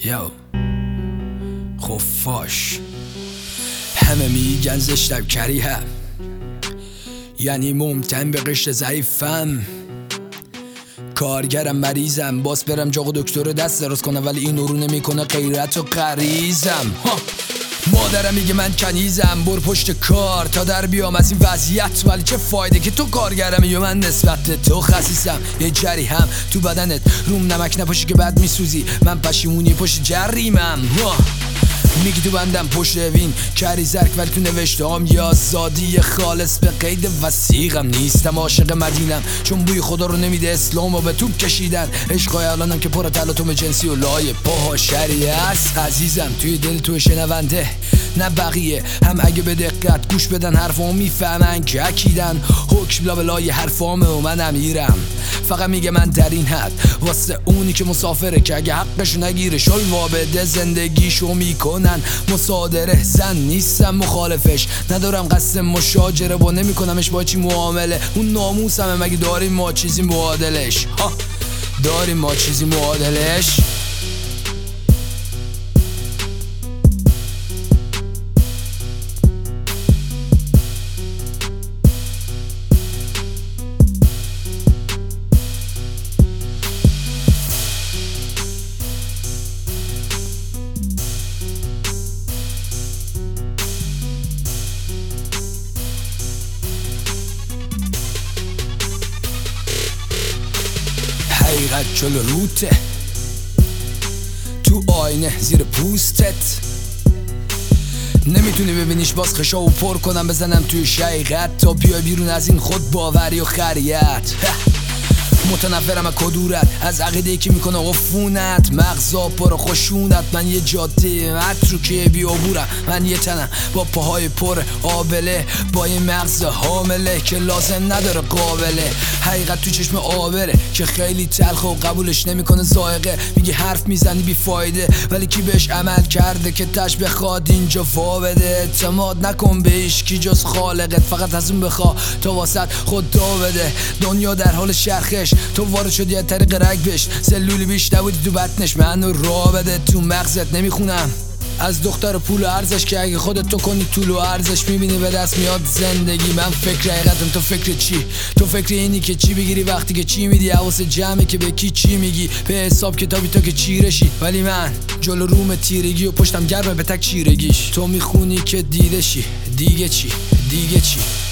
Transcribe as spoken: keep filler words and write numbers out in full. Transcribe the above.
یو خفاش همه میگن زشتم کریهم، یعنی ممتن به قشر ضعیفم. کارگرم مریضم، باز برم جاق دکتر دست دراز کنم، ولی این رو نمیکنه غیرت و غریزم. مادرم میگه من کنیزم، بر پشت کار تا در بیام از این وضعیت. ولی چه فایده که تو کارگرمی یا من نسبت تو خسیسم. یه جری هم تو بدنت روم نمک نپاشی که بعد میسوزی، من پشیمونی پشت جریمم. میگی تو بندم پشت وین کری زرک، ولی تو نوشته هم یا آزادی خالص به قید وثیقم. نیستم عاشق مدینم چون بوی خدا رو نمیده اسلام و به توپ کشیدن. عشقای الانم که پر تلاطم جنسی و لای پاها شریعت. عزیزم توی دل تو شنونده نه بقیه، هم اگه به دقت گوش بدن حرفامو میفهمن که اکیدن. حکم لابلای حرفامه و من امیرم، فقط میگه من در این حد واسه اونی که مسافره، که اگه حقشو نگیره شلوا بده زندگیشو میکنن مصادره. زن نیستم مخالفش، ندارم قصد مشاجره با نمیکنمش با چی معامله. اون ناموسمه، مگه داریم ما چیزی معادلش؟ ها داریم ما چیزی معادلش؟ حقیقت جلو روته، تو آینه زیر پوستت نمیتونی ببینیش، باز خشا و پر کنم بزنم توی شقیقت تا بیای بیرون از این خود باوری و خریت. متنفرم از کدورت، از عقیده‌ای که میکنه عفونت، مغزا پر خشونت. من یه جاده متروکه بیابورم، من یه تنم با پاهای پر آبله، با یه مغز حامله که لازم نداره قابله. حقیقت تو چشم آبره که خیلی تلخه و قبولش نمیکنه ذائقه. میگه حرف میزنی بی فایده، ولی کی بهش عمل کرده که تش بخواد اینجا وا بده؟ اعتماد نکن به هیچکی جز خالقت، فقط از اون بخوا تا واسط خدا بده. دنیا در حال شرخش، تو وارد شدی از طریق رگبش، سلولی بیش نبودی تو بطنش، منو راه بده تو مغزت. نمیخونم از دختر پول و ارزش که اگه خودت تو کنی طول و ارزش میبینی به دست میاد زندگی. من فکر حقیقتم، تو فکر چی؟ تو فکر اینی که چی بگیری وقتی که چی میدی؟ حواس جمعه که به کی چی میگی، به حساب کتابی تا که چیرشی. ولی من جلو روم تیرگی و پشتم گرمه به تک چیرگیش. تو میخونی که دیده شی، دیگه چی؟ دیگه چی؟